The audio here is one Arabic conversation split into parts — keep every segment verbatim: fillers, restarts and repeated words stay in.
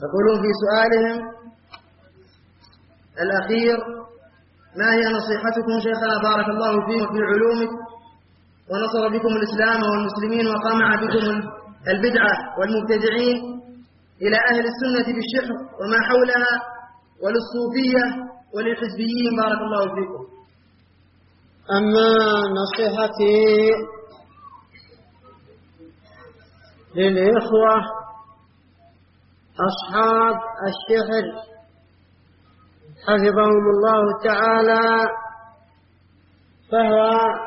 يقولون في سؤالهم الأخير: ما هي نصيحتكم شيخنا بارك الله فيكم في علومك ونصر بكم الإسلام والمسلمين وقمع بكم البدعة والمبتدعين إلى أهل السنة بالشحر وما حولها وللصوفية وللحزبيين بارك الله فيكم؟ أما نصيحتي للإخوة أصحاب الشحر حفظهم الله تعالى فهو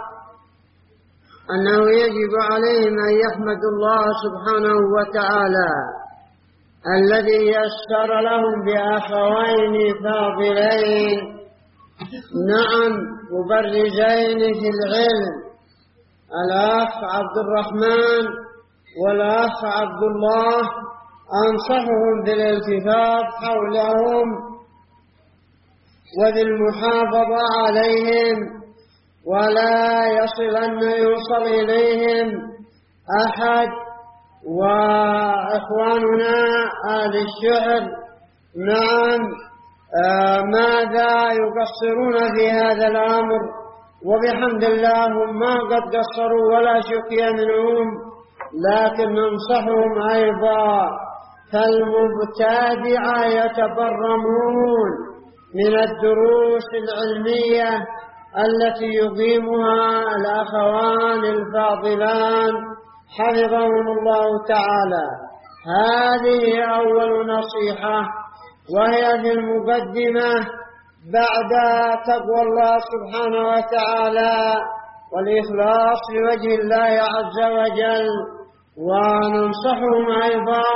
أنه يجب عليهم أن يحمدوا الله سبحانه وتعالى الذي يسر لهم بأخوين فاضلين نعم مبرزين في العلم، الأخ عبد الرحمن والأخ عبد الله، أنصحهم بالالتفاف حولهم وبالمحافظة عليهم، ولا يصلن يوصل إليهم أحد. وإخواننا أهل الشعر نعم آه ماذا يقصرون في هذا الأمر، وبحمد الله هم ما قد قصروا ولا شكي منهم، لكن ننصحهم أيضا. فالمبتدعة يتبرمون من الدروس العلمية التي يقيمها الأخوان الفاضلان حفظهم الله تعالى. هذه أول نصيحة، وهي في المقدمة بعد تقوى الله سبحانه وتعالى والإخلاص لوجه الله عز وجل. وننصحهم أيضا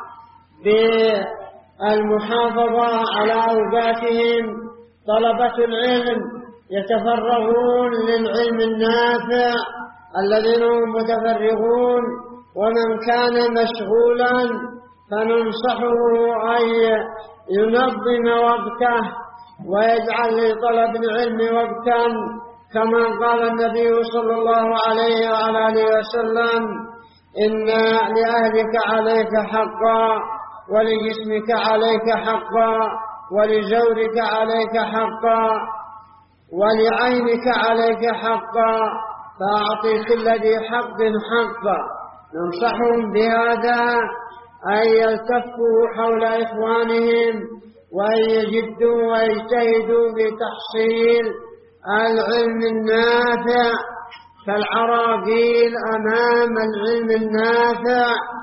بالمحافظة على أوقاتهم. طلبة العلم يتفرغون للعلم النافع الذين هم متفرغون، ومن كان مشغولا فننصحه أن ينظم وقته ويجعل لطلب العلم وقتا، كما قال النبي صلى الله عليه وعلى آله وسلم: إن لأهلك عليك حقا، ولجسمك عليك حقا، ولزورك عليك حقا، ولعينك عليك حقا، فأعطي كل ذي حق حقا. ننصحهم بهذا أن يلتفوا حول إخوانهم وأن يجدوا ويجتهدوا بتحصيل العلم النافع، فالعراقيل أمام العلم النافع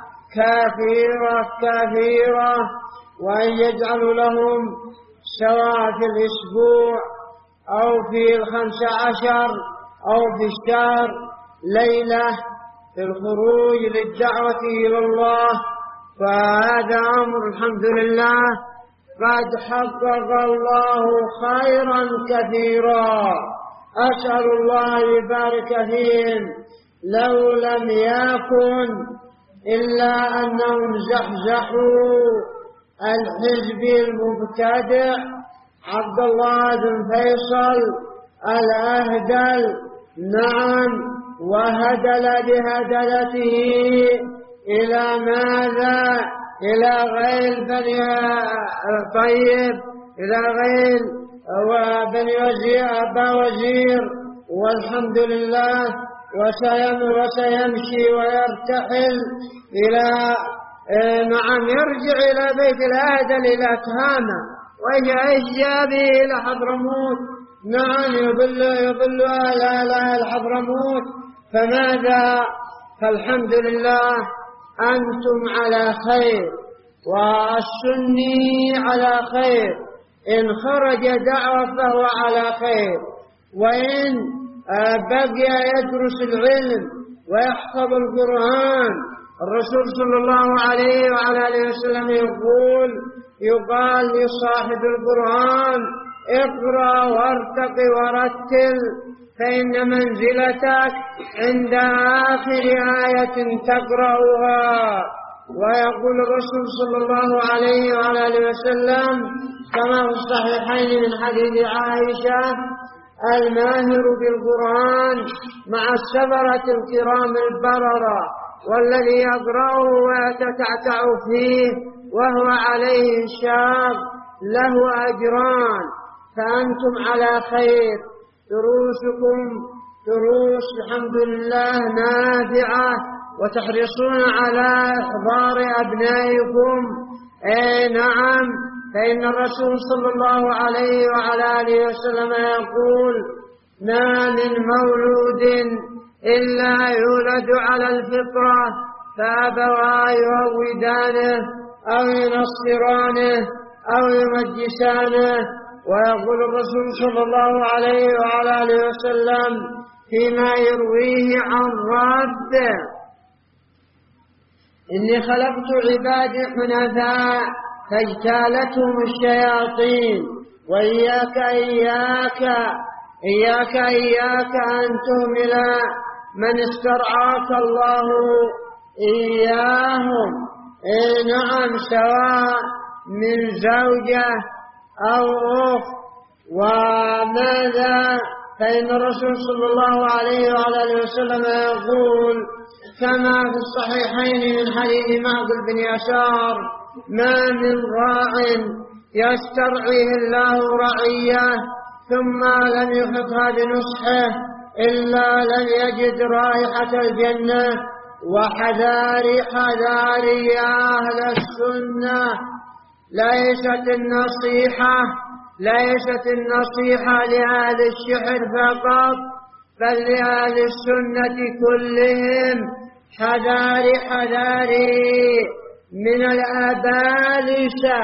كثيرة كثيرة، وأن يجعلوا لهم سواء في الأسبوع أو في الخمس عشر أو في الشهر ليلة في الخروج للدعوة إلى الله. فهذا أمر الحمد لله قد حقق الله خيرا كثيرا، أسأل الله يبارك فيهم. لو لم يكن إلا أنهم زحزحوا الحزب المبتدع عبد الله بن فيصل الأهدل نعم، وهدل بهدلته إلى ماذا؟ إلى غير بني طيب، إلى غير وبني وزير أبا وزير، والحمد لله. وسيمشي ويرتحل إلى نعم يرجع إلى بيت الأهدل إلى تهامة، ويجاء به إلى حضرموت نعم يضل يضل أهل الحضرموت. فماذا؟ فالحمد لله أنتم على خير، والسني على خير. إن خرج دعوة فهو على خير، وإن بقي يدرس العلم ويحفظ القرآن. الرسول صلى الله عليه وعلى آله وسلم يقول يقال لصاحب القرآن: اقرأ وارتق ورتل، فإن منزلتك عند آخر آية تقرأها. ويقول الرسول صلى الله عليه وعلى آله وسلم كما في الصحيحين من حديث عائشة: الماهر بالقرآن مع السبرة الكرام البررة، والذي يقرأه ويتتعتع فيه وهو عليه شاق له أجران، فأنتم على خير. دروسكم دروس الحمد لله نافعة، وتحرصون على إحضار أبنائكم. أي نعم، فإن الرسول صلى الله عليه وعلى آله وسلم يقول: ما من مولود إلا يولد على الفطرة، فأبواه يهودانه أو ينصرانه أو يمجسانه. ويقول الرسول صلى الله عليه وعلى آله وسلم فيما يرويه عن ربه: إني خلقت عبادي حنفاء فاجتالتهم الشياطين، وإياك إياك إياك إياك أن تهمل من استرعاك الله إياهم. إيه نعم، سواء من زوجة أو أخت. وماذا؟ فإن الرسول صلى الله عليه وعلى آله وسلم يقول كما في الصحيحين من حديث معقل بن يسار: ما من راع يسترعيه الله رعيه ثم لم يحطها بنصحه إلا لم يجد رائحة الجنة. وحذاري حذاري يا أهل السنة، ليست النصيحة ليست النصيحة لأهل الشحر فقط، بل لأهل السنة كلهم. حذاري حذاري من الأبالسة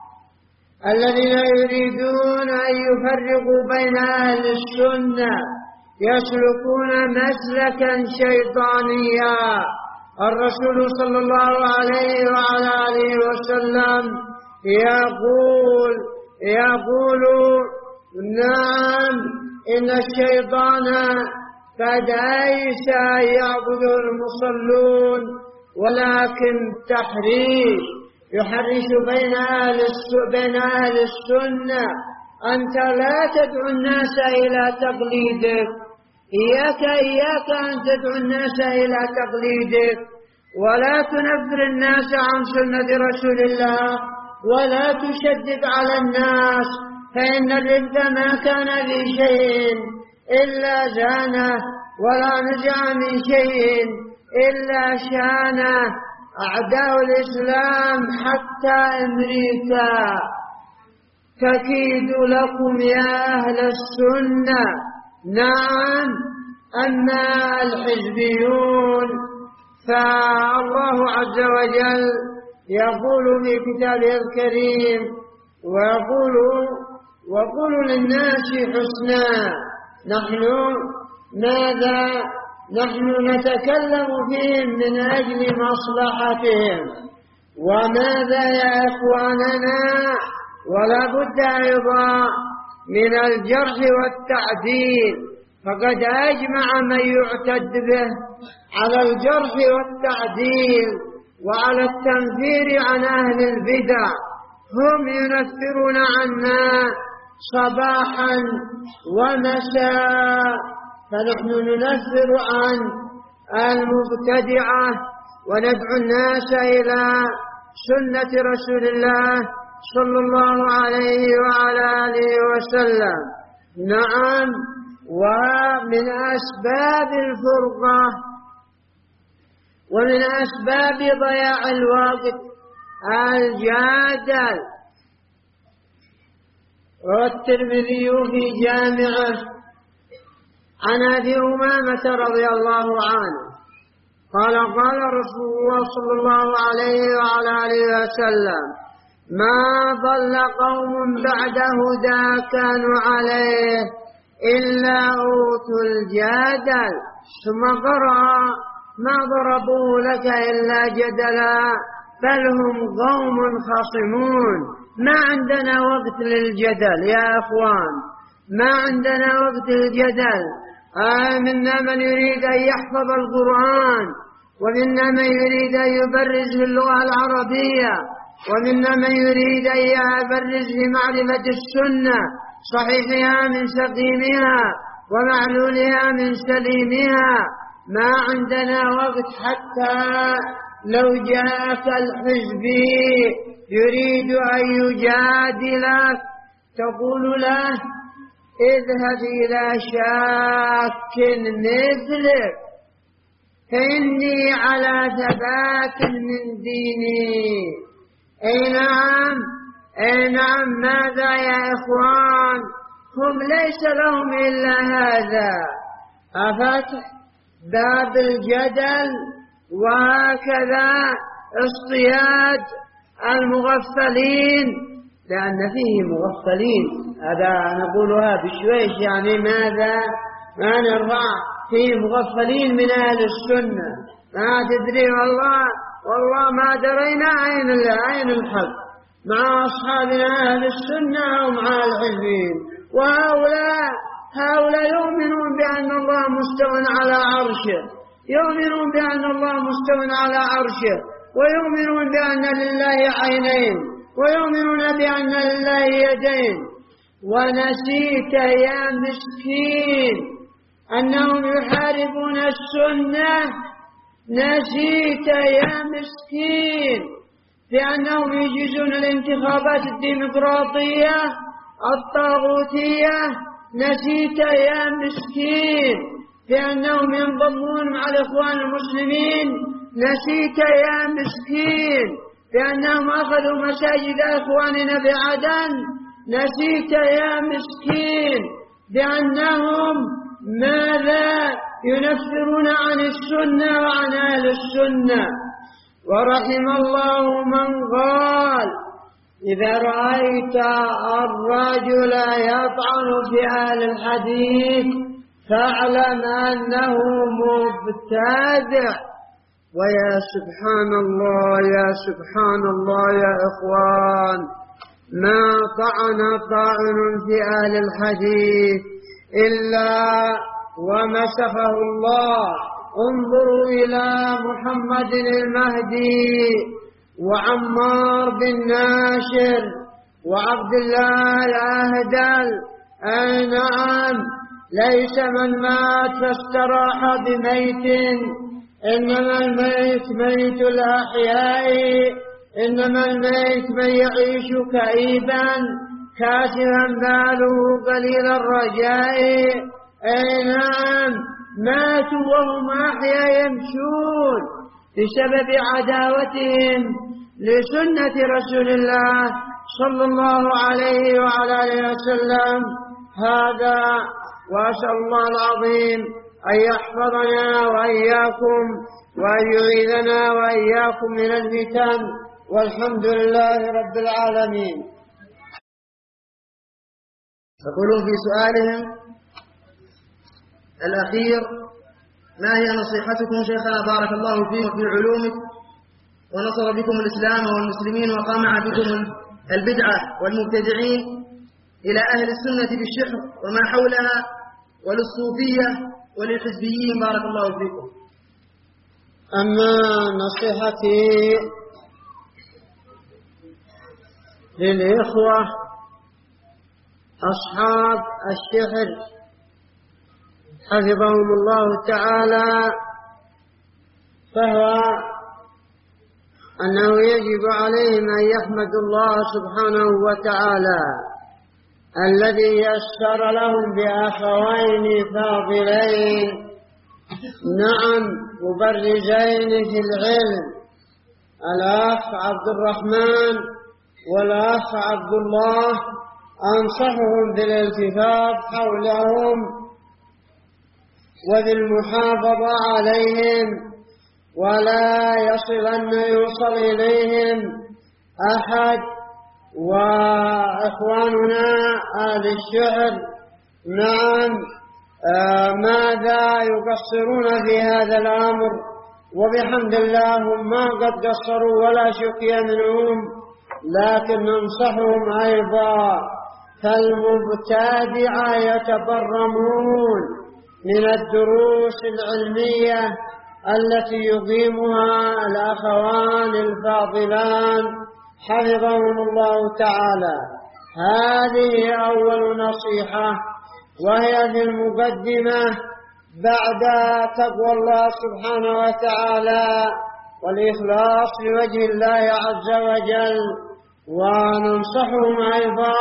الذين يريدون أن يفرقوا بين أهل السنة، يسلكون مسلكا شيطانيا. الرسول صلى الله عليه وعلى آله وسلم يقول يقول نعم، إن الشيطان قد أيس يعبده المصلون، ولكن تحريش يحرش بين أهل بين أهل السنة. أنت لا تدعو الناس إلى تقليدك، إياك إياك أن تدعو الناس إلى تقليدك، ولا تنفر الناس عن سنة رسول الله، ولا تشدد على الناس، فإن الرد ما كان في شيء إلا زانه، ولا نزع من شيء إلا شانه. أعداء الإسلام حتى أمريكا تكيد لكم يا أهل السنة. نعم، أما الحزبيون فالله عز وجل يقول في كتابه الكريم: ويقول وقولوا للناس حسنا. نحن ماذا؟ نحن نتكلم فيهم من أجل مصلحتهم. وماذا يا إخواننا؟ ولا بد أيضا من الجرح والتعديل، فقد أجمع من يعتد به على الجرح والتعديل وعلى التنفير عن أهل البدع. هم ينفرون عنا صباحا ومساء، فنحن ننفر عن المبتدعة وندعو الناس إلى سنة رسول الله صلى الله عليه وعلى آله وسلم. نعم، ومن أسباب الفرقة ومن أسباب ضياع الوقت الجدل. روى الترمذي في جامعه عن أبي أمامة رضي الله عنه قال: قال رسول الله صلى الله عليه وعلى آله وسلم: ما ضل قوم بعد هدى كانوا عليه إلا أوتوا الجدل. ثم قرأ: ما ضربوا لك إلا جدلا بل هم قوم خصمون. ما عندنا وقت للجدل يا أخوان، ما عندنا وقت للجدل. آه منا من يريد أن يحفظ القرآن، ومنا من يريد أن يبرز باللغة العربية، ومنا من يريد أن يبرز بمعرفة السنة، صحيحها من سقيمها ومعلولها من سليمها. ما عندنا وقت. حتى لو جاءك الحزبي يريد أن يجادلك تقول له اذهب إلى شاك مثلك فإني على ثبات من ديني. أي نعم أي نعم. ماذا يا إخوان؟ هم ليس لهم إلا هذا، أفتح باب الجدل وهكذا اصطياد المغفلين، لأن فيه مغفلين، هذا نقولها بشويش، يعني ماذا ما نرفع فيه مغفلين من أهل السنة، ما تدري والله والله ما درينا أين أين الحق مع أصحابنا أهل السنة ومع الحزبين. وهؤلاء هؤلاء يؤمنون بأن الله مستوى على عرشه، يؤمنون بأن الله مستوى على عرشه، ويؤمنون بأن لله عينين، ويؤمنون بأن لله يدين. ونسيت يا مسكين أنهم يحاربون السنة، نسيت يا مسكين بأنهم يجيزون الانتخابات الديمقراطية الطاغوتية، نسيت يا مسكين بأنهم ينضمون مع الإخوان المسلمين، نسيت يا مسكين بأنهم أخذوا مساجد إخواننا بعدن، نسيت يا مسكين بأنهم ماذا ينفرون عن السنة وعن أهل السنة. ورحم الله من قال إذا رأيت الرجل يطعن في أهل الحديث فاعلم أنه مبتدع. ويا سبحان الله يا سبحان الله يا إخوان، ما طعن طاعن في أهل الحديث إلا ومسخه الله. انظروا إلى محمد المهدي وعمار بن ناشر وعبد الله الأهدل. أي نعم، ليس من مات فاستراح بميت، إنما الميت ميت الأحياء، إنما الميت من يعيش كئيبا كاسرا باله قليل الرجاء. أي نعم، ماتوا وهم أحياء يمشون بسبب عداوتهم لسنة رسول الله صلى الله عليه وعلى آله وسلم. هذا وأسأل الله العظيم أن يحفظنا وإياكم وأن يعيذنا وإياكم من الفتن، والحمد لله رب العالمين. يقولون في سؤالهم الأخير: ما هي نصيحتكم شيخنا بارك الله فيكم وفي علومك ونصر بكم الإسلام والمسلمين وقمع بكم البدعة والمبتدعين إلى أهل السنة بالشحر وما حولها وللصوفية وللحزبيين بارك الله فيكم؟ أما نصيحتي للإخوة أصحاب الشحر حفظهم الله تعالى، فهو أنه يجب عليهم أن يحمدوا الله سبحانه وتعالى الذي يسر لهم بأخوين فاضلين، نعم مبرزين في العلم، الأخ عبد الرحمن والأخ عبد الله. أنصحهم بالالتفاف حولهم وبالمحافظة عليهم، ولا يصلن يوصل إليهم أحد. وإخواننا أهل الشعر نعم آه ماذا يقصرون في هذا الأمر، وبحمد الله هم ما قد قصروا ولا شكي منهم، لكن ننصحهم أيضا. فالمبتدعة يتبرمون من الدروس العلمية التي يقيمها الأخوان الفاضلان حفظهم الله تعالى. هذه أول نصيحة، وهي في المقدمة بعد تقوى الله سبحانه وتعالى والإخلاص لوجه الله عز وجل. وننصحهم أيضا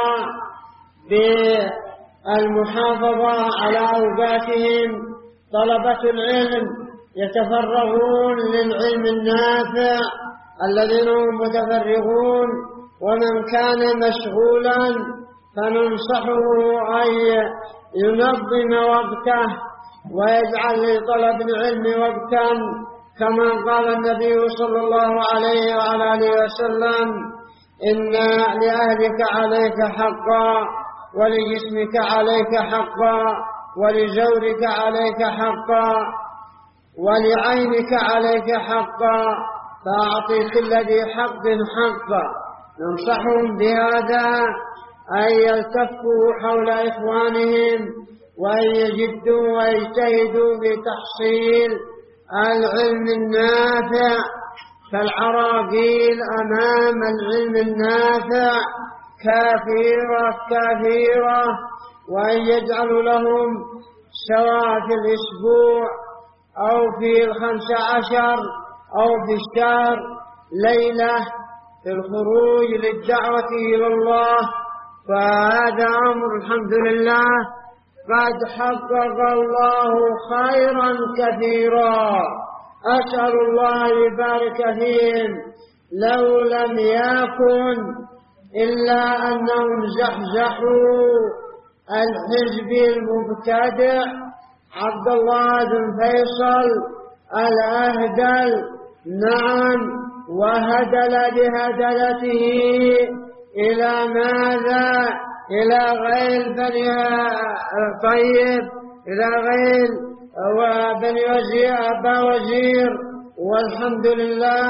بالمحافظة على أوقاتهم. طلبة العلم يتفرغون للعلم النافع الذين هم متفرغون، ومن كان مشغولا فننصحه أن ينظم وقته ويجعل لطلب العلم وقتا، كما قال النبي صلى الله عليه وعلى آله وسلم: إن لأهلك عليك حقا، ولجسمك عليك حقا، ولزورك عليك حقا، ولعينك عليك حقا، فأعطي كل ذي حق حقا. ننصحهم بهذا أن يلتفوا حول إخوانهم وأن يجدوا ويجتهدوا في تحصيل العلم النافع، فالعراقيل أمام العلم النافع كثيرة كثيرة، وأن يجعلوا لهم سواء في الأسبوع أو في الخمس عشر أو في الشهر ليلة في الخروج للدعوة إلى الله. فهذا أمر الحمد لله قد حقق الله خيرا كثيرا، أسأل الله يبارك فيهم. لو لم يكن إلا أنهم زحزحوا الحزب المبتدع عبد الله بن فيصل الأهدل، نعم، وهدل بهدلته إلى ماذا؟ إلى غير بني طيب، إلى غير وبني وزير أبا وزير، والحمد لله،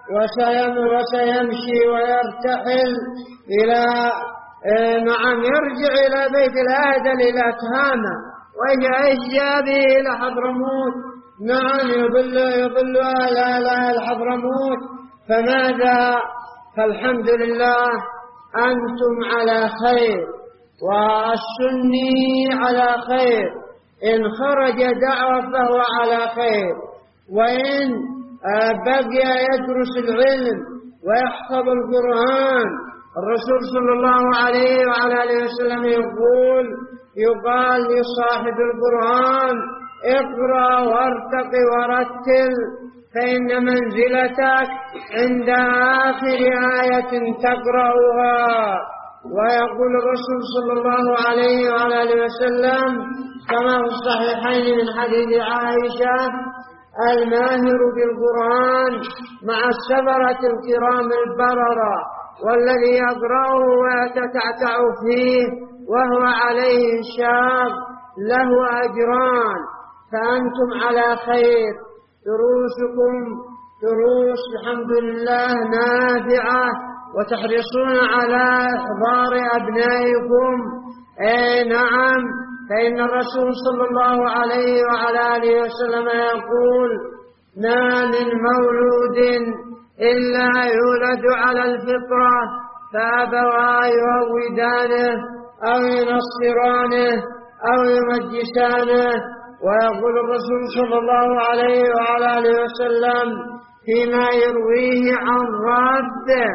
وسيمشي ويرتحل إلى نعم يرجع إلى بيت الأهدل إلى تهامة، وإيش جابه إلى حضرموت، نعم، يضل يضل أهل حضرموت. فماذا؟ فالحمد لله أنتم على خير، والسني على خير، إن خرج دعوة فهو على خير، وإن بقي يدرس العلم ويحفظ القرآن. الرسول صلى الله عليه وعلى آله وسلم يقول يقال لصاحب القرآن: اقرأ وارتق ورتل، فإن منزلتك عند آخر آية تقرأها. ويقول الرسول صلى الله عليه وعلى آله وسلم كما في الصحيحين من حديث عائشة: الماهر بالقرآن مع السبرة الكرام البررة، والذي يقرأه ويتتعتع فيه وهو عليه شاق له أجران. فأنتم على خير، دروسكم دروس الحمد لله نافعة، وتحرصون على إحضار أبنائكم. أي نعم، فإن الرسول صلى الله عليه وعلى آله وسلم يقول: ما من مولود إلا يولد على الفطرة، فأبواه يهودانه أو ينصرانه أو يمجسانه. ويقول الرسول صلى الله عليه وعلى آله وسلم فيما يرويه عن ربه: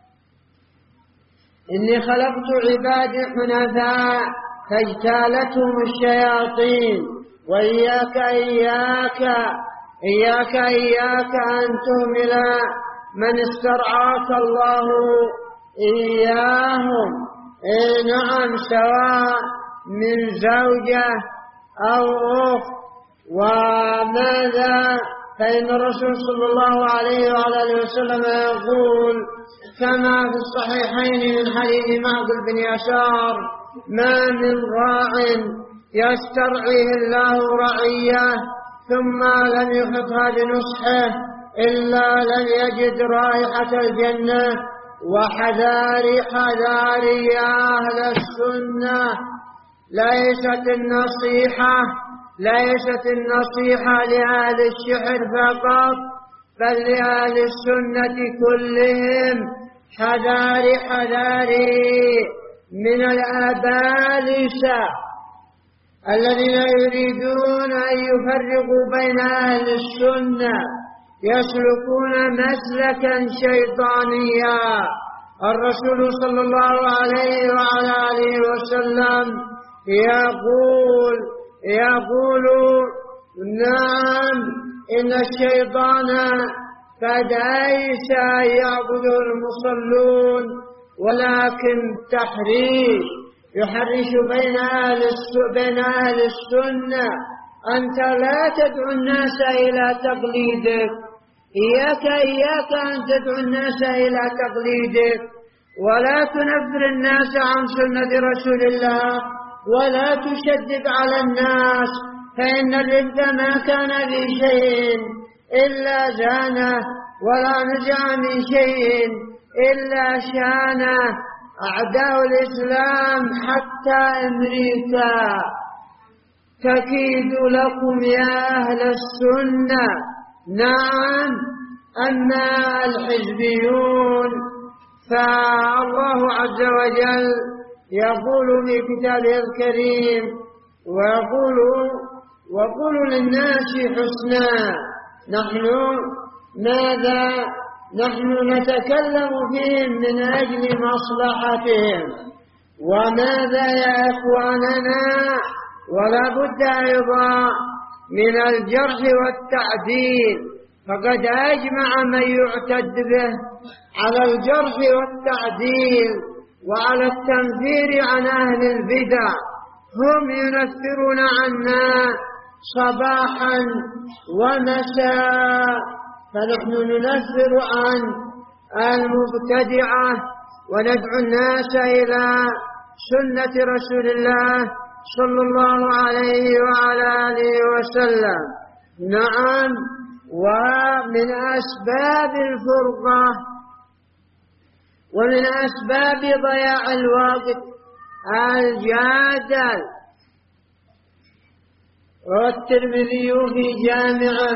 إني خلقت عبادي حنفاء فاجتالتهم الشياطين، وإياك إياك إياك إياك أن تهمل من استرعاك الله إياهم. إيه نعم، سواء من زوجة أو أخت. وماذا؟ فإن الرسول صلى الله عليه وعلى آله وسلم يقول كما في الصحيحين من حديث معقل بن يسار: ما من راع يسترعيه الله رعية ثم لم يحطها بنصحه إلا لم يجد رائحة الجنة. وحذاري حذاري يا أهل السنة، ليست النصيحة ليست النصيحة لأهل الشحر فقط، بل لأهل السنة كلهم. حذاري حذاري من الأبالسة الذين يريدون أن يفرقوا بين أهل السنة، يسلكون مسلكا شيطانيا الرسول صلى الله عليه وعلى آله وسلم يقول يقول نعم إن الشيطان قد أيس يعبده المصلون، ولكن تحريش يحرش بين أهل بين أهل السنة. أنت لا تدعو الناس إلى تقليدك، إياك إياك أن تدعو الناس إلى تقليدك، ولا تنفر الناس عن سنة رسول الله، ولا تشدد على الناس، فإن الرد ما كان في شيء إلا زانه، ولا نزع من شيء إلا شانه. أعداء الإسلام حتى أمريكا تكيد لكم يا أهل السنة. نعم، أما الحزبيون فالله عز وجل يقول في كتابه الكريم ويقول وقولوا للناس حسنا. نحن ماذا نحن نتكلم فيهم من أجل مصلحتهم، وماذا يا إخواننا، ولا بد أيضا من الجرح والتعديل، فقد أجمع من يعتد به على الجرح والتعديل وعلى التنفير عن أهل البدع. هم ينفرون عنا صباحا ومساء، فنحن ننفر عن المبتدعة وندعو الناس إلى سنة رسول الله صلى الله عليه وعلى آله وسلم. نعم، ومن أسباب الفرقة ومن أسباب ضياع الوقت الجدل. والترمذي في جامعه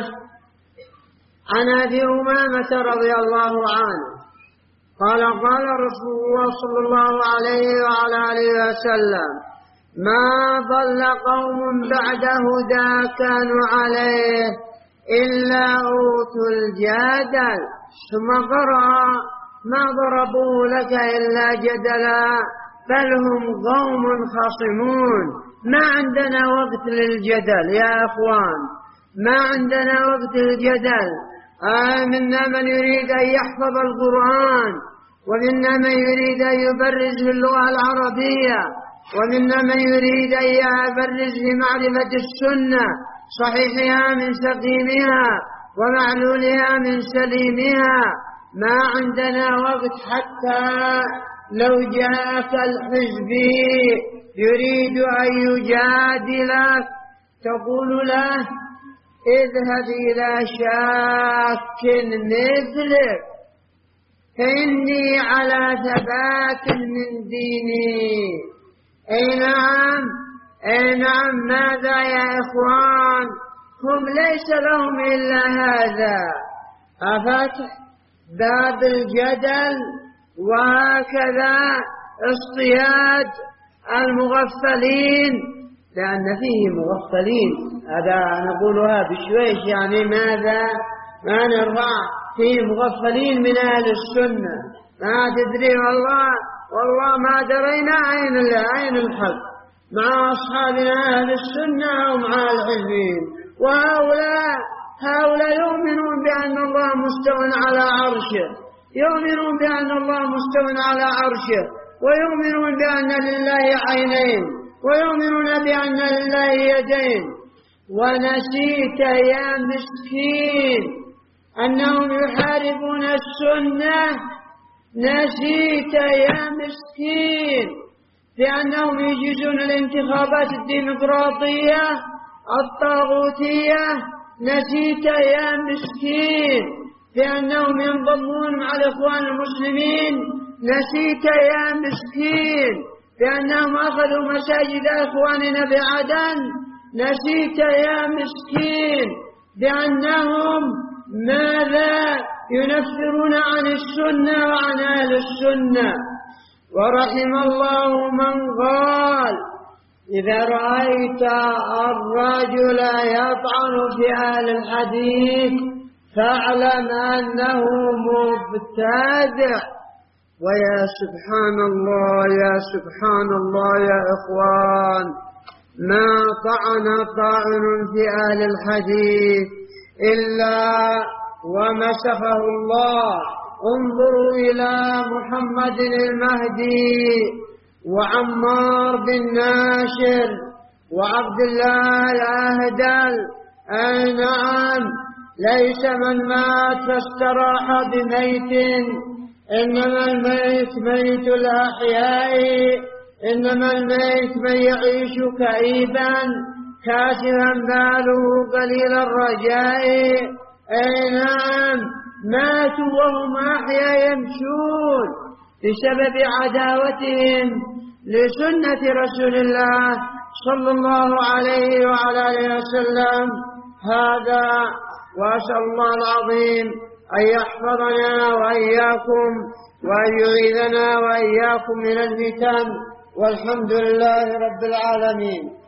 عن أبي أمامة رضي الله عنه قال قال رسول الله صلى الله عليه وعلى آله وسلم: ما ضل قوم بعد هدى كانوا عليه إلا أوتوا الجدل. ثم قرأ: ما ضربوا لك إلا جدلا بل هم قوم خصمون. ما عندنا وقت للجدل يا أخوان، ما عندنا وقت للجدل. آه منا من يريد أن يحفظ القرآن، ومنا من يريد أن يبرز باللغة العربية، ومنا من يريد أن يبرز بمعرفة السنة، صحيحها من سقيمها ومعلولها من سليمها. ما عندنا وقت. حتى لو جاءك الحزبي يريد أن يجادلك تقول له: اذهب إلى شاك مثلك فإني على ثبات من ديني. أي نعم، أي نعم. ماذا يا إخوان؟ هم ليس لهم إلا هذا، فتح باب الجدل، وهكذا اصطياد المغفلين، لأن فيه مغفلين. هذا نقولها بشويش، يعني ماذا ما نرفع فيه مغفلين من أهل السنة. ما تدري والله والله ما درينا أين أين الحق مع أصحابنا أهل السنة ومع الحزبين. وهؤلاء هؤلاء يؤمنون بأن الله مستوٍ على عرشه، يؤمنون بأن الله مستوٍ على عرشه، ويؤمنون بأن لله عينين، ويؤمنون بأن لله يدين. ونسيت يا مسكين أنهم يحاربون السنة. نسيت يا مسكين بأنهم يجيزون الانتخابات الديمقراطية الطاغوتية. نسيت يا مسكين بأنهم ينضمون مع الإخوان المسلمين. نسيت يا مسكين بأنهم أخذوا مساجد إخواننا بعدن. نسيت يا مسكين بأنهم ماذا ينفرون عن السنة وعن أهل السنة. ورحم الله من قال: إذا رأيت الرجل يطعن في أهل الحديث فاعلم أنه مبتدع. ويا سبحان الله يا سبحان الله يا إخوان، ما طعن طاعن في أهل الحديث إلا ومسخه الله. انظروا إلى محمد المهدي وعمار بن ناشر وعبد الله الأهدل. أي نعم، ليس من مات فاستراح بميت، إنما الميت ميت الأحياء، إنما الميت من يعيش كئيبا كاسرا باله قليل الرجاء. أي نعم، ماتوا وهم أحياء يمشون بسبب عداوتهم لسنة رسول الله صلى الله عليه وعلى آله وسلم. هذا، وأسأل الله العظيم أن يحفظنا وإياكم وأن يعيذنا وإياكم من الفتن، والحمد لله رب العالمين.